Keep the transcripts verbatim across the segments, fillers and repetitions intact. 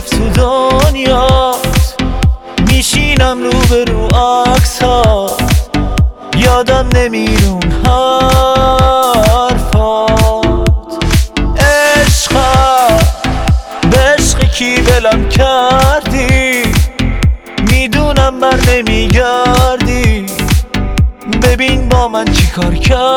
گرفت تو دنیات، میشینم رو به رو عکس ها، یادم نمیرون حرفات. عشقم به عشق کی بلم کردی، میدونم بر نمیگردی، ببین با من چی کار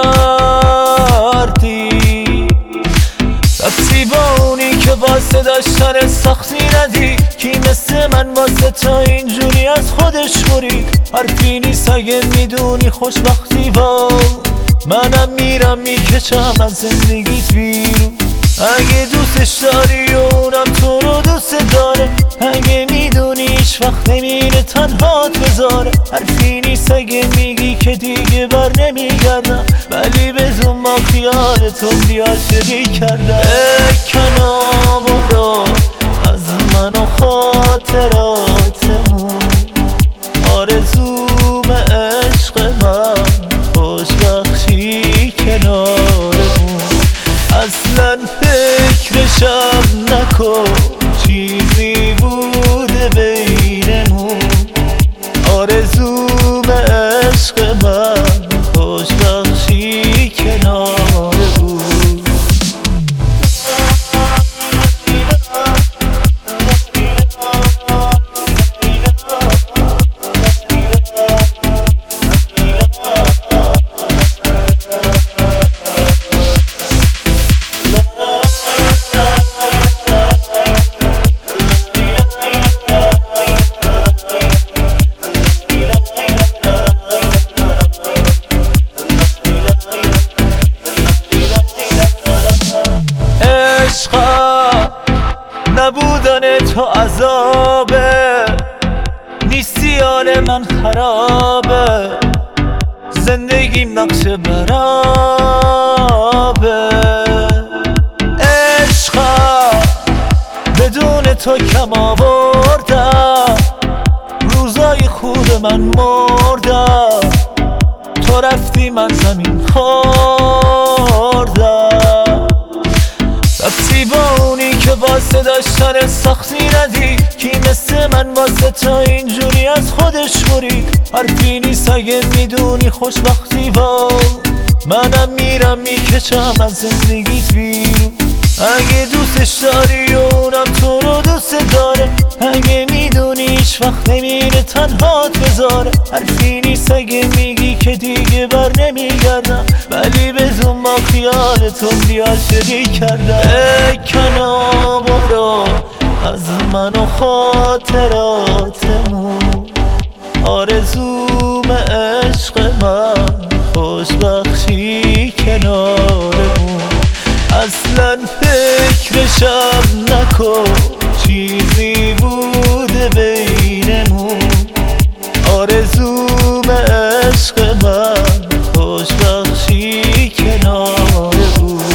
کردی. رفتی با اونی که واسه داشتن سختی ندی، کی مثل من واسه تا اینجوری از خودش برید. حرفی نیست اگه میدونی خوشبختی با منم میرم میکشم از زندگیت بیرون. اگه دوستش داری و اونم تو رو دوست داره، اگه میدونی هیچ وقت نمیره تنهات بذاره. حرفی نیست اگه میگی که دیگه بر نمیگردم، ولی بدون با خیالتون بیاشقی کردم. بکنم برو از من و خاطراتمون، آرزوم عشق من خوشبختی کنارمون. اصلا فکرشم نکن چیزی بوده بینمون، آرزوم عشق من خوشبختی کنارمون. نبودن تو عذابه، نیستی حال من خرابه، زندگیم نقش برابه. عشقم بدون تو کم آوردم، روزای خوب من مردم، تو رفتی من زمین خوردم. رفتی با اونی که واسه داشتن سختی ندی، کی مثل من واسه تا اینجوری از خودش برید. حرفی نیست اگه میدونی خوشبختی با منم میرم میکشم از زندگیت بیرون. اگه دوستش داری و اونم تو رو دوست داره، اگه میدونی هیچ وقت نمیره تنهات بذاره. حرفی نیست اگه میگی که دیگه بر نمیگردم، ولی بدون با خیالتون بیاشقی کردم. بکنم برو از من و خاطراتمون، آرزوم عشق من خوشبختی کنارمون. اصلا فکرشم نکن چیزی بوده بینمون، آرزوم عشق من خوشبختی کنارمون.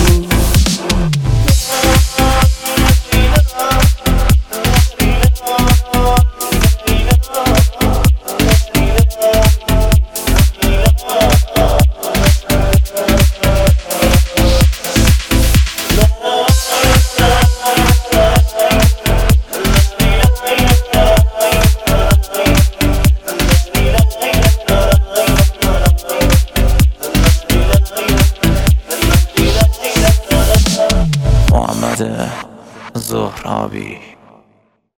محمد زهرابی.